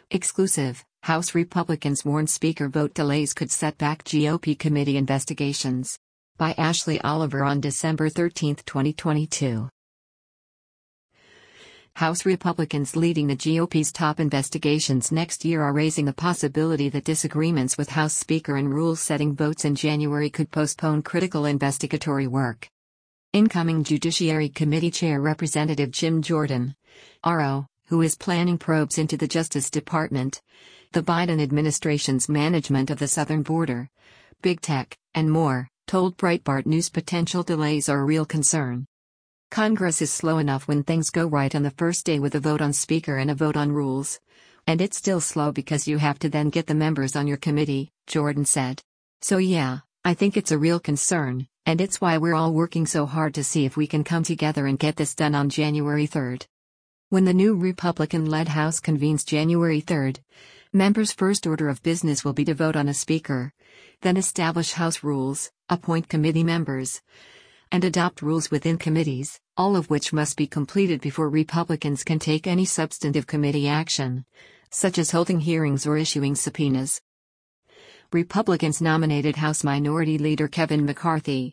Exclusive, House Republicans warn Speaker vote delays could set back GOP committee investigations. By Ashley Oliver on December 13, 2022. House Republicans leading the GOP's top investigations next year are raising the possibility that disagreements with House Speaker and rule-setting votes in January could postpone critical investigatory work. Incoming Judiciary Committee Chair Representative Jim Jordan, RO, who is planning probes into the Justice Department, the Biden administration's management of the southern border, big tech, and more, told Breitbart News potential delays are a real concern. Congress is slow enough when things go right on the first day with a vote on Speaker and a vote on rules. And it's still slow because you have to then get the members on your committee, Jordan said. So yeah, I think it's a real concern, and it's why we're all working so hard to see if we can come together and get this done on January 3rd. When the new Republican-led House convenes January 3rd, members' first order of business will be to vote on a Speaker, then establish House rules, appoint committee members, and adopt rules within committees, all of which must be completed before Republicans can take any substantive committee action, such as holding hearings or issuing subpoenas. Republicans nominated House Minority Leader Kevin McCarthy,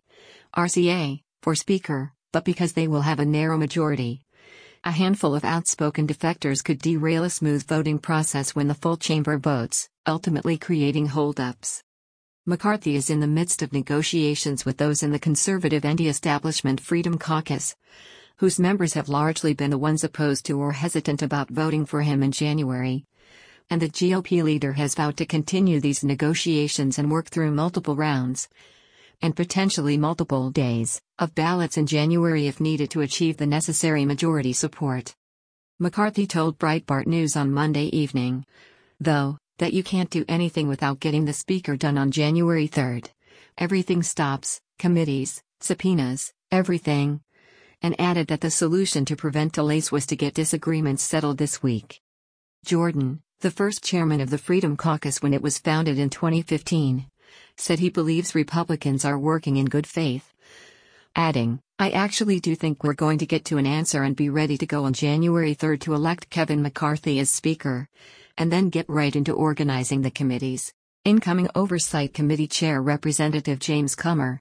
RCA, for Speaker, but because they will have a narrow majority, a handful of outspoken defectors could derail a smooth voting process when the full chamber votes, ultimately creating holdups. McCarthy is in the midst of negotiations with those in the conservative anti-establishment Freedom Caucus, whose members have largely been the ones opposed to or hesitant about voting for him in January. And the GOP leader has vowed to continue these negotiations and work through multiple rounds, and potentially multiple days, of ballots in January if needed to achieve the necessary majority support. McCarthy told Breitbart News on Monday evening, though, that you can't do anything without getting the Speaker done on January 3rd. Everything stops, committees, subpoenas, everything. And added that the solution to prevent delays was to get disagreements settled this week. Jordan, the first chairman of the Freedom Caucus when it was founded in 2015, said he believes Republicans are working in good faith, adding, "I actually do think we're going to get to an answer and be ready to go on January 3rd to elect Kevin McCarthy as Speaker, and then get right into organizing the committees." Incoming Oversight Committee Chair Representative James Comer,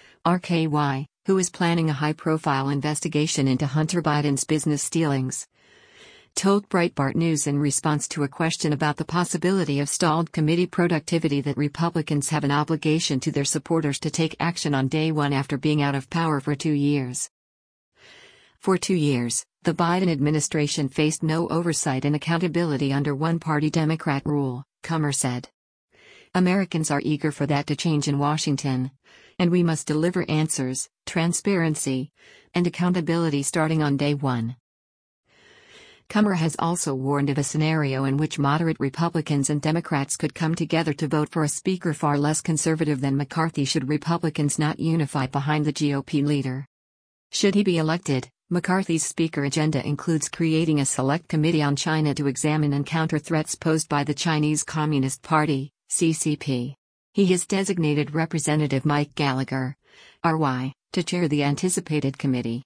RKY, who is planning a high-profile investigation into Hunter Biden's business dealings, told Breitbart News in response to a question about the possibility of stalled committee productivity that Republicans have an obligation to their supporters to take action on day one after being out of power for 2 years. For 2 years, the Biden administration faced no oversight and accountability under one-party Democrat rule, Comer said. Americans are eager for that to change in Washington, and we must deliver answers, transparency, and accountability starting on day one. Comer has also warned of a scenario in which moderate Republicans and Democrats could come together to vote for a Speaker far less conservative than McCarthy should Republicans not unify behind the GOP leader. Should he be elected, McCarthy's Speaker agenda includes creating a select committee on China to examine and counter threats posed by the Chinese Communist Party, CCP. He has designated Representative Mike Gallagher, RY, to chair the anticipated committee.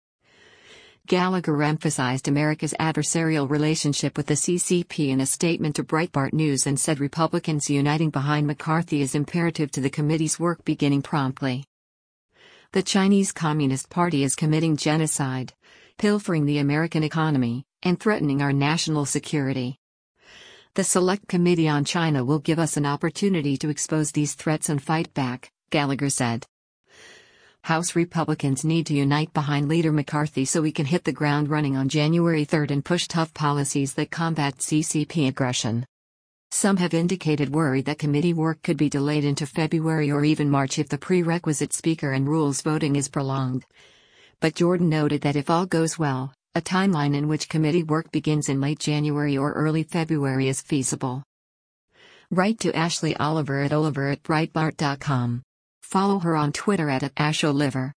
Gallagher emphasized America's adversarial relationship with the CCP in a statement to Breitbart News and said Republicans uniting behind McCarthy is imperative to the committee's work beginning promptly. The Chinese Communist Party is committing genocide, pilfering the American economy, and threatening our national security. The Select Committee on China will give us an opportunity to expose these threats and fight back, Gallagher said. House Republicans need to unite behind Leader McCarthy so we can hit the ground running on January 3rd and push tough policies that combat CCP aggression. Some have indicated worry that committee work could be delayed into February or even March if the prerequisite Speaker and rules voting is prolonged. But Jordan noted that if all goes well, a timeline in which committee work begins in late January or early February is feasible. Write to Ashley Oliver at Breitbart.com. Follow her on Twitter at @AshOliver.